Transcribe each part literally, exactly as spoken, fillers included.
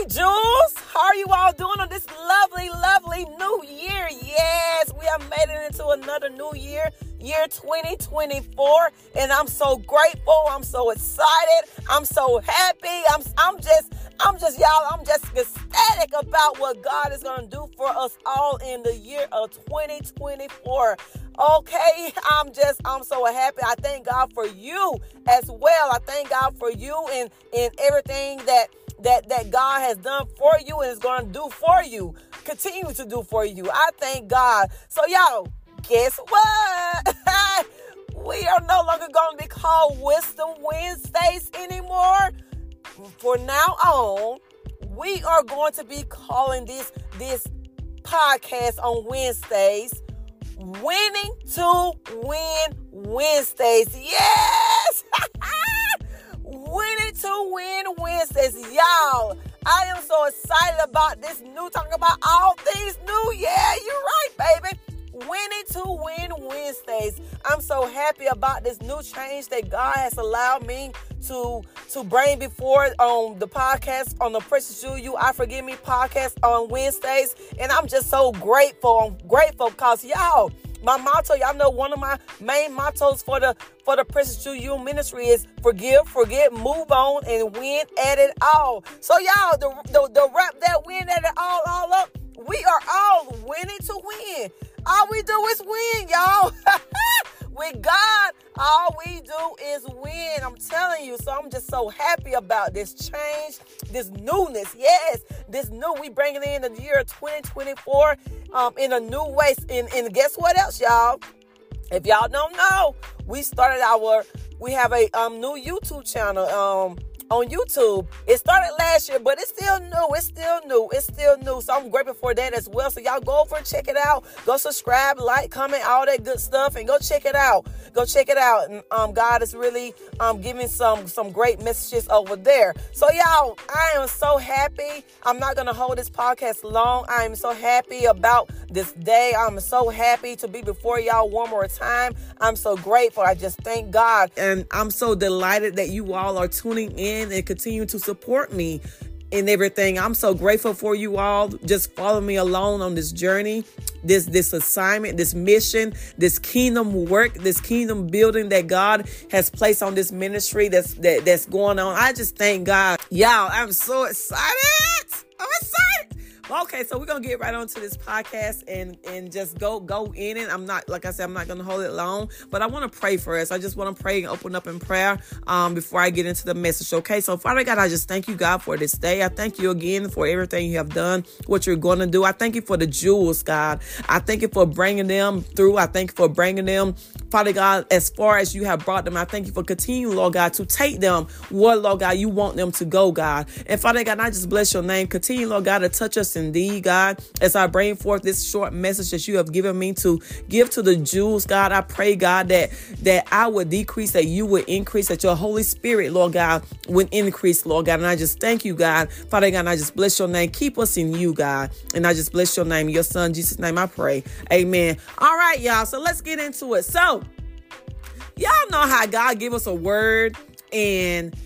Hey, Jules, how are you all doing on this lovely, lovely new year? Yes, we have made it into another new year, year twenty twenty-four, and I'm so grateful. I'm so excited. I'm so happy. I'm, I'm just, I'm just, y'all, I'm just ecstatic about what God is going to do for us all in the year of twenty twenty-four. Okay, I'm just, I'm so happy. I thank God for you as well. I thank God for you and, and everything that that that God has done for you and is going to do for you, continue to do for you. I thank God. So y'all, guess what? We are no longer going to be called Wisdom Wednesdays anymore. For now on, we are going to be calling this this podcast on Wednesdays Winning to Win Wednesdays. Yes! Winning to Win Wednesdays. Y'all, I am so excited about this new, talking about all things new. Yeah, you're right, baby. Winning to Win Wednesdays. I'm so happy about this new change that God has allowed me to to bring before on the podcast, on the Precious Jewel You I Forgive Me podcast on Wednesdays. And I'm just so grateful. I'm grateful because y'all, my motto, y'all know one of my main mottos for the for the Precious Jewel You ministry is forgive, forget, move on, and win at it all. So y'all, the the, the rap that win at it all, all up, we are all winning to win. All we do is win, y'all. With God, all we do is win. I'm telling you. So I'm just so happy about this change, this newness. Yes, this new. We bring it in the year twenty twenty-four um, in a new way. And, and guess what else, y'all? If y'all don't know, we started our, we have a um, new YouTube channel. Um, on YouTube. It started last year, but it's still new. It's still new. It's still new. So I'm grateful for that as well. So y'all go over and check it out. Go subscribe, like, comment, all that good stuff, and go check it out. Go check it out. And um, God is really um giving some some great messages over there. So y'all, I am so happy. I'm not gonna hold this podcast long. I am so happy about this day. I'm so happy to be before y'all one more time. I'm so grateful. I just thank God, and I'm so delighted that you all are tuning in and continue to support me in everything. I'm so grateful for you all. Just follow me along on this journey, this this assignment, this mission, this kingdom work, this kingdom building that God has placed on this ministry that's that, that's going on. I just thank God. Y'all, I'm so excited. I'm excited. Okay, so we're going to get right on to this podcast and, and just go go in it. I'm not, like I said, I'm not going to hold it long, but I want to pray first. I just want to pray and open up in prayer um, before I get into the message, okay? So, Father God, I just thank you, God, for this day. I thank you again for everything you have done, what you're going to do. I thank you for the jewels, God. I thank you for bringing them through. I thank you for bringing them, Father God, as far as you have brought them. I thank you for continuing, Lord God, to take them where, Lord God, you want them to go, God. And Father God, I just bless your name. Continue, Lord God, to touch us indeed, God, as I bring forth this short message that you have given me to give to the Jews, God. I pray, God, that that I would decrease, that you would increase, that your Holy Spirit, Lord God, would increase, Lord God. And I just thank you, God. Father God, and I just bless your name. Keep us in you, God. And I just bless your name. In your son, Jesus' name, I pray. Amen. All right, y'all. So let's get into it. So y'all know how God give us a word, and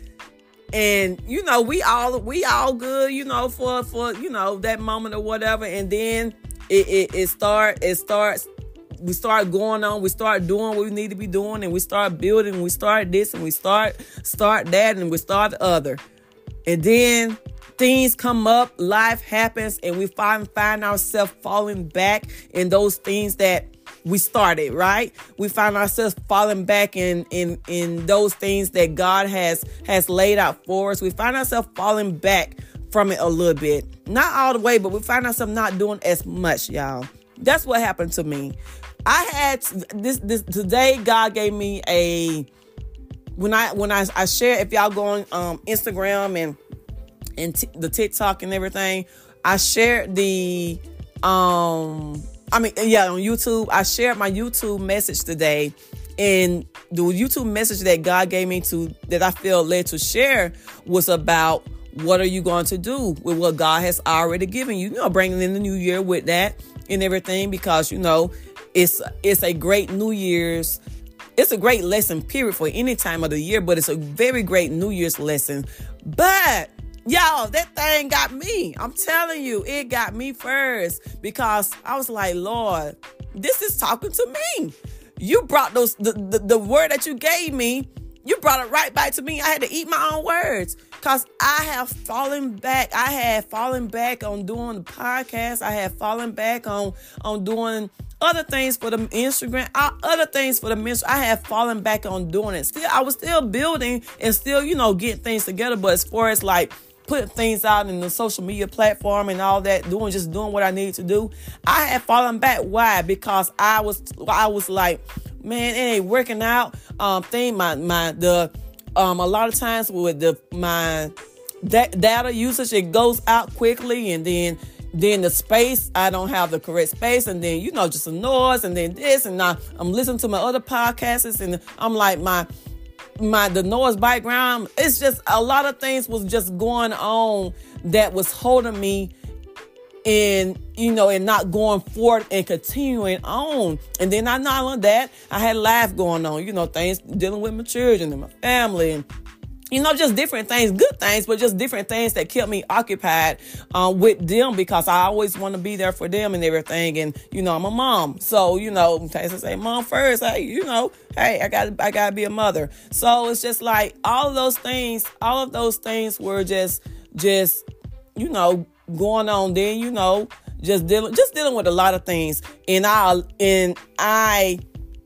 And, you know, we all we all good, you know, for, for you know, that moment or whatever. And then it, it, it, start, it starts, we start going on. We start doing what we need to be doing. And we start building. And we start this and we start start that and we start the other. And then things come up. Life happens. And we find, find ourselves falling back in those things that we started, right? We find ourselves falling back in, in, in those things that God has, has laid out for us. We find ourselves falling back from it a little bit. Not all the way, but we find ourselves not doing as much, y'all. That's what happened to me. I had this, this today, God gave me a, when I, when I, I share, if y'all go on um, Instagram and, and t- the TikTok and everything, I shared the, um, I mean, yeah, on YouTube, I shared my YouTube message today, and the YouTube message that God gave me to, that I feel led to share, was about what are you going to do with what God has already given you, you know, bringing in the new year with that and everything, because, you know, it's, it's a great New Year's, it's a great lesson period for any time of the year, but it's a very great New Year's lesson. But Y'all, that thing got me. I'm telling you, it got me first because I was like, Lord, this is talking to me. You brought those the, the, the word that you gave me. You brought it right back to me. I had to eat my own words because I have fallen back. I had fallen back on doing the podcast. I had fallen back on, on doing other things for the Instagram, uh, other things for the ministry. I had fallen back on doing it. Still, I was still building and still, you know, getting things together. But as far as like putting things out in the social media platform and all that, doing just doing what I needed to do, I had fallen back. Why? Because I was I was like, man, it ain't working out. Um, thing my my the um a lot of times with the my da- data usage, it goes out quickly, and then then the space, I don't have the correct space, and then you know just a noise, and then this, and now I'm listening to my other podcasts, and I'm like my. my the noise background, it's just a lot of things was just going on that was holding me in, you know, and not going forward and continuing on. And then I not only that, I had life going on, you know, things dealing with my children and my family, and you know, just different things, good things, but just different things that kept me occupied um, with them because I always want to be there for them and everything. And, you know, I'm a mom. So, you know, I say mom first. Hey, you know, hey, I got I got to be a mother. So it's just like all of those things, all of those things were just, just, you know, going on. Then, you know, just dealing, just dealing with a lot of things. And I, and I,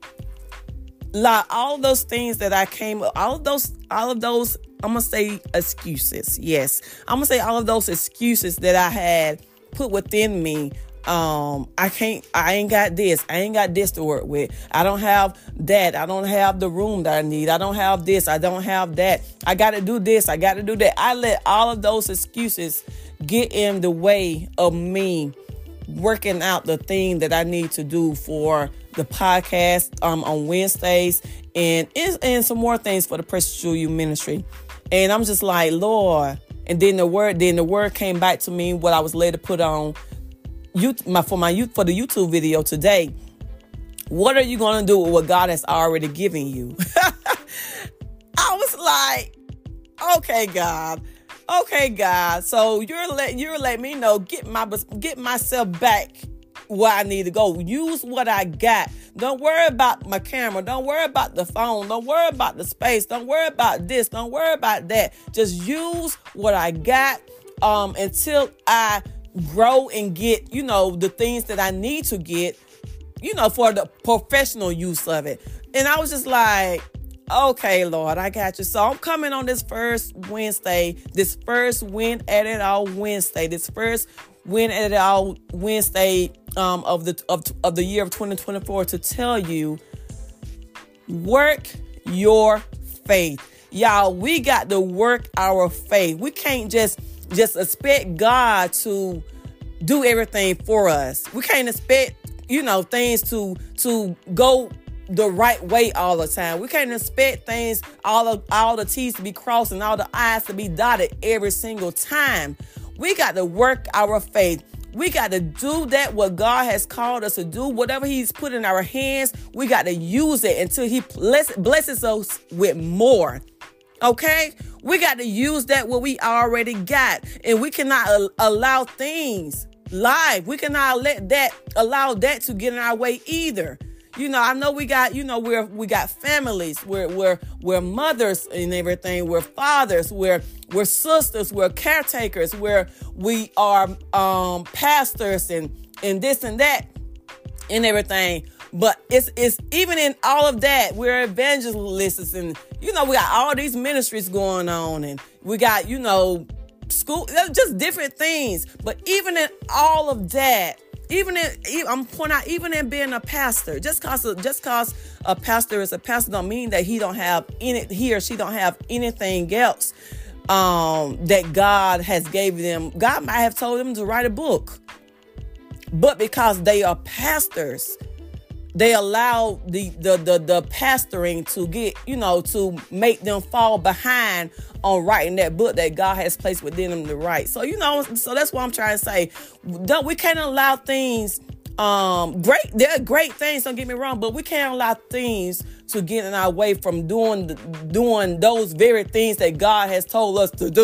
like all those things that I came, all of those, all of those, I'm going to say excuses. Yes. I'm going to say all of those excuses that I had put within me. Um, I can't, I ain't got this. I ain't got this to work with. I don't have that. I don't have the room that I need. I don't have this. I don't have that. I got to do this. I got to do that. I let all of those excuses get in the way of me working out the thing that I need to do for the podcast um, on Wednesdays and, and some more things for the Precious Jewel Youth Ministry. And I'm just like, Lord. And then the word, then the word came back to me, what I was later put on youth, my, for my youth, for the YouTube video today. What are you going to do with what God has already given you? I was like, okay, God. Okay, God. So you're letting you're letting me know, get my get myself back where I need to go. Use what I got. Don't worry about my camera. Don't worry about the phone. Don't worry about the space. Don't worry about this. Don't worry about that. Just use what I got um, until I grow and get, you know, the things that I need to get, you know, for the professional use of it. And I was just like, okay, Lord, I got you. So I'm coming on this first Wednesday, this first Win at It All Wednesday, this first Win at It All Wednesday um, of the of, of the year of twenty twenty-four to tell you, work your faith. Y'all, we got to work our faith. We can't just just expect God to do everything for us. We can't expect, you know, things to to go the right way all the time. We can't expect things, all of all the T's to be crossed and all the I's to be dotted every single time. We got to work our faith. We got to do that what God has called us to do. Whatever He's put in our hands, we got to use it until He bless, blesses us with more. Okay? We got to use that what we already got. And we cannot uh, allow things live. We cannot let that allow that to get in our way either. You know, I know we got, you know, we're, we got families, we're, we're, we're mothers and everything. We're fathers, we're, we're sisters, we're caretakers, we're, we are, um, pastors and, and this and that and everything. But it's, it's even in all of that, we're evangelists and, you know, we got all these ministries going on and we got, you know, school, just different things. But even in all of that, Even in, I'm pointing out, even in being a pastor, just cause just cause a pastor is a pastor don't mean that he don't have any, he or she don't have anything else um, that God has gave them. God might have told them to write a book, but because they are pastors, they allow the the the, the pastoring to get, you know, to make them fall behind on writing that book that God has placed within them to write. So, you know, so that's what I'm trying to say. Don't, we can't allow things, um, great, they're great things, don't get me wrong, but we can't allow things to get in our way from doing, the, doing those very things that God has told us to do.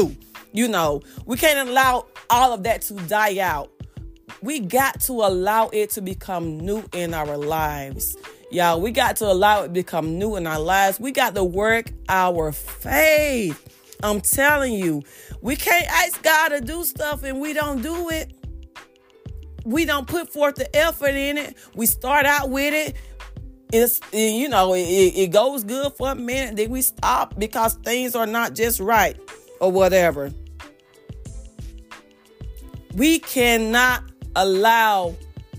You know, we can't allow all of that to die out. We got to allow it to become new in our lives. Y'all, we got to allow it to become new in our lives. We got to work our faith. I'm telling you, we can't ask God to do stuff and we don't do it. We don't put forth the effort in it. We start out with it. It's, you know, it, it goes good for a minute. Then we stop because things are not just right or whatever. We cannot allow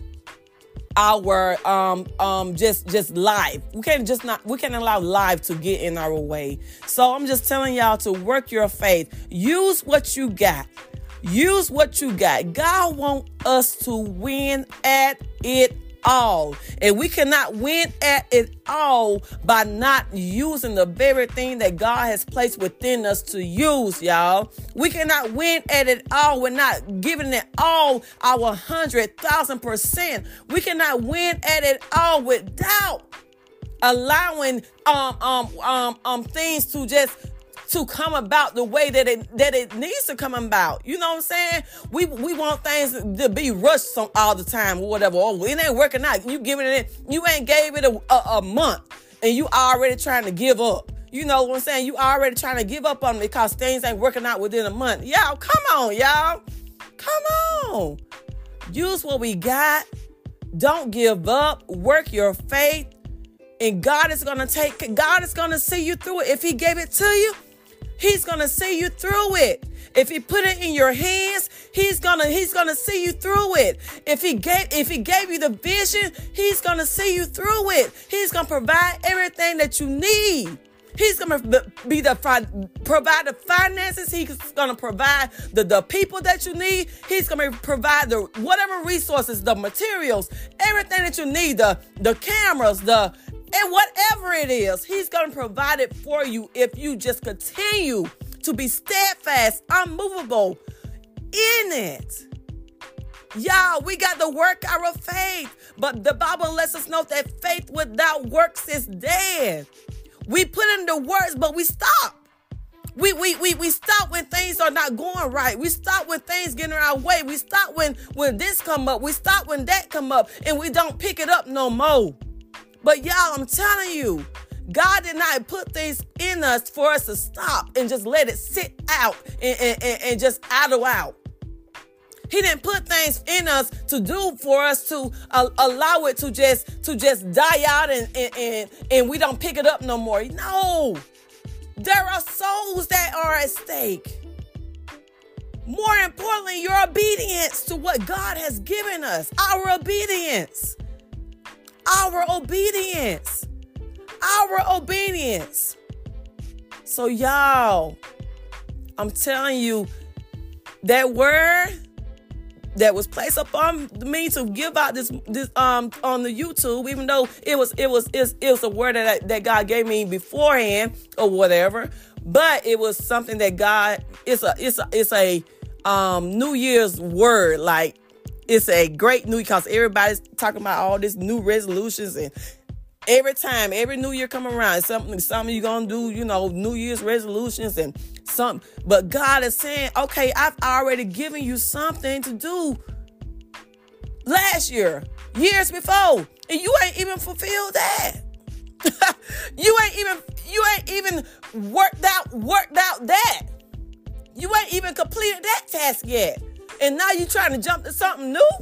our um um just just life. We can't just not we can't allow life to get in our way. So I'm just telling y'all to work your faith. Use what you got. Use what you got. God wants us to win at it all. And we cannot win at it all by not using the very thing that God has placed within us to use, y'all. We cannot win at it all. We're not giving it all our hundred thousand percent. We cannot win at it all without allowing um um um um things to just to come about the way that it that it needs to come about. You know what I'm saying? We we want things to be rushed some, all the time or whatever. Oh, it ain't working out. You giving it, you ain't gave it a, a, a month and you already trying to give up. You know what I'm saying? You already trying to give up on it because things ain't working out within a month. Y'all, come on, y'all. Come on. Use what we got. Don't give up. Work your faith. And God is going to take, God is going to see you through it. If he gave it to you, he's going to see you through it. If he put it in your hands, he's going to he's going to see you through it. If he gave if he gave you the vision, he's going to see you through it. He's going to provide everything that you need. He's going to be the provide the finances. He's going to provide the, the people that you need. He's going to provide the whatever resources, the materials, everything that you need, the the cameras, the and whatever it is, he's going to provide it for you if you just continue to be steadfast, unmovable in it. Y'all, we got to work our faith. But the Bible lets us know that faith without works is dead. We put in the works, but we stop. We, we we we stop when things are not going right. We stop when things get in our way. We stop when, when this come up. We stop when that come up. And we don't pick it up no more. But y'all, I'm telling you, God did not put things in us for us to stop and just let it sit out and, and, and, and just idle out. He didn't put things in us to do for us to uh, allow it to just to just die out and, and, and, and we don't pick it up no more. No, there are souls that are at stake. More importantly, your obedience to what God has given us, our obedience. Our obedience. Our obedience. So y'all, I'm telling you, that word that was placed upon me to give out this this um on the YouTube, even though it was it was it, it was a word that that God gave me beforehand or whatever, but it was something that God it's a it's a it's a um New Year's word. Like, it's a great new, because everybody's talking about all this new resolutions, and every time, every new year come around, something, something you're going to do, you know, New Year's resolutions and something. But God is saying, okay, I've already given you something to do last year, years before, and you ain't even fulfilled that. you ain't even, you ain't even worked out, worked out that. You ain't even completed that task yet. And now you're trying to jump to something new?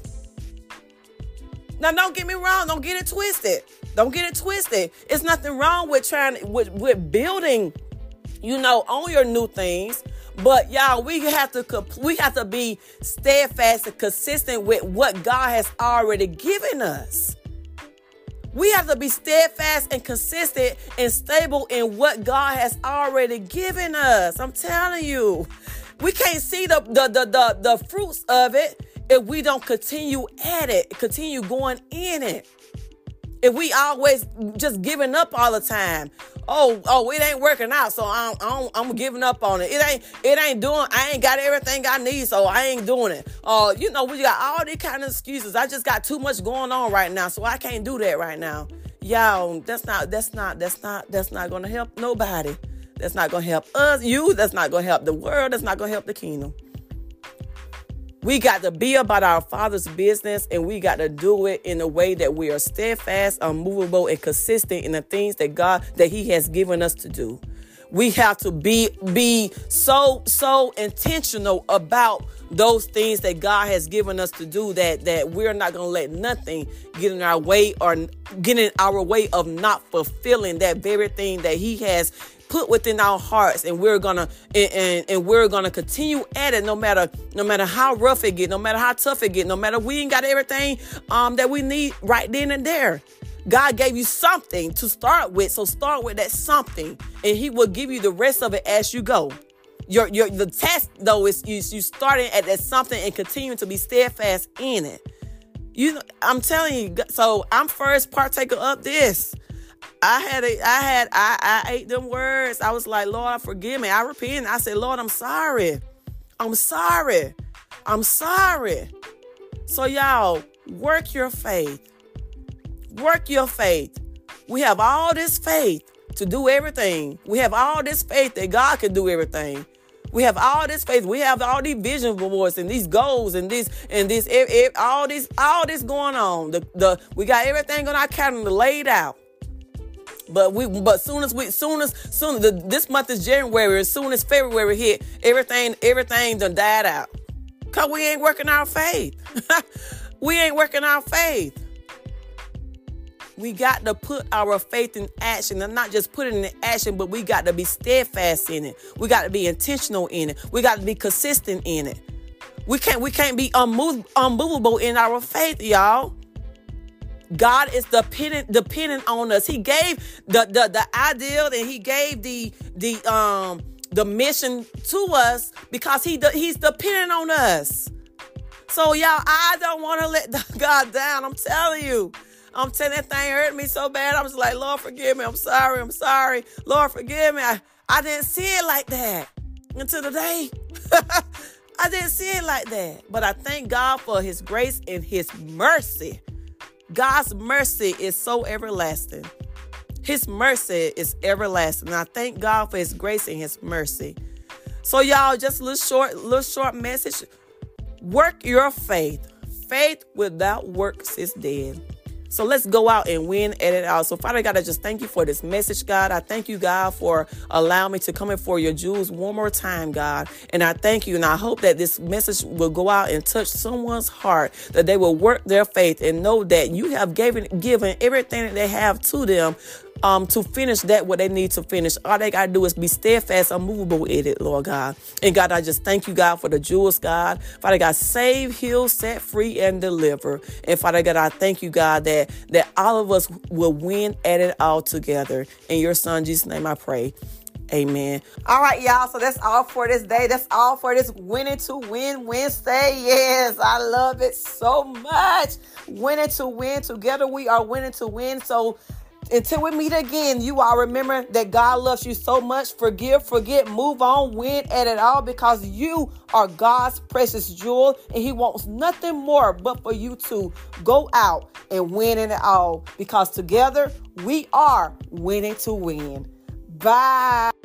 Now, don't get me wrong. Don't get it twisted. Don't get it twisted. It's nothing wrong with trying with, with building, you know, on your new things. But y'all, we have to we have to be steadfast and consistent with what God has already given us. We have to be steadfast and consistent and stable in what God has already given us. I'm telling you. We can't see the, the, the, the, the fruits of it if we don't continue at it, continue going in it. If we always just giving up all the time. Oh, oh, it ain't working out, so I'm, I'm, I'm giving up on it. It ain't, it ain't doing, I ain't got everything I need, so I ain't doing it. Oh, uh, you know, we got all these kind of excuses. I just got too much going on right now, so I can't do that right now. Y'all, that's not, that's not, that's not, that's not going to help nobody. That's not going to help us, you. That's not going to help the world. That's not going to help the kingdom. We got to be about our Father's business, and we got to do it in a way that we are steadfast, unmovable, and consistent in the things that God, that he has given us to do. We have to be, be so, so intentional about those things that God has given us to do, that, that we're not going to let nothing get in our way or get in our way of not fulfilling that very thing that he has put within our hearts. And we're gonna and, and, and we're gonna continue at it, no matter no matter how rough it get, no matter how tough it get, no matter we ain't got everything um that we need right then and there. God gave you something to start with, so start with that something, and he will give you the rest of it as you go. Your your the task though is you you starting at that something and continuing to be steadfast in it. You, I'm telling you. So I'm first partaker of this. I had a, I had, I, I ate them words. I was like, Lord, forgive me. I repented. I said, Lord, I'm sorry. I'm sorry. I'm sorry. So y'all, work your faith. Work your faith. We have all this faith to do everything. We have all this faith that God can do everything. We have all this faith. We have all these vision boards and these goals and this and this, it, it, all this, all this going on. The, the, we got everything on our calendar laid out. But we, but soon as we, soon as, soon as the, this month is January, as soon as February hit, everything, everything done died out. Cause we ain't working our faith. We ain't working our faith. We got to put our faith in action, and not just put it in action, but we got to be steadfast in it. We got to be intentional in it. We got to be consistent in it. We can't, we can't be unmove, unmovable in our faith, y'all. God is dependent dependent on us. He gave the, the, the ideal, and he gave the the um the mission to us because he he's dependent on us. So y'all, I don't want to let God down. I'm telling you. I'm telling that thing hurt me so bad. I was like, Lord, forgive me. I'm sorry. I'm sorry. Lord, forgive me. I, I didn't see it like that until today. I didn't see it like that. But I thank God for his grace and his mercy. God's mercy is so everlasting. His mercy is everlasting. And I thank God for his grace and his mercy. So y'all, just a little short, little short message. Work your faith. Faith without works is dead. So let's go out and win at it all. So Father God, I just thank you for this message, God. I thank you, God, for allowing me to come in for your jewels one more time, God. And I thank you. And I hope that this message will go out and touch someone's heart, that they will work their faith and know that you have given, given everything that they have to them Um, to finish that what they need to finish. All they gotta do is be steadfast, unmovable in it, Lord God. And God, I just thank you, God, for the jewels, God. Father God, save, heal, set free, and deliver. And Father God, I thank you, God, that that all of us will win at it all together. In your Son Jesus' name, I pray. Amen. All right, y'all. So that's all for this day. That's all for this Winning to Win Wednesday. Yes, I love it so much. Winning to win. Together we are winning to win. So until we meet again, you all remember that God loves you so much. Forgive, forget, move on, win at it all, because you are God's precious jewel, and he wants nothing more but for you to go out and win in it all, because together we are winning to win. Bye.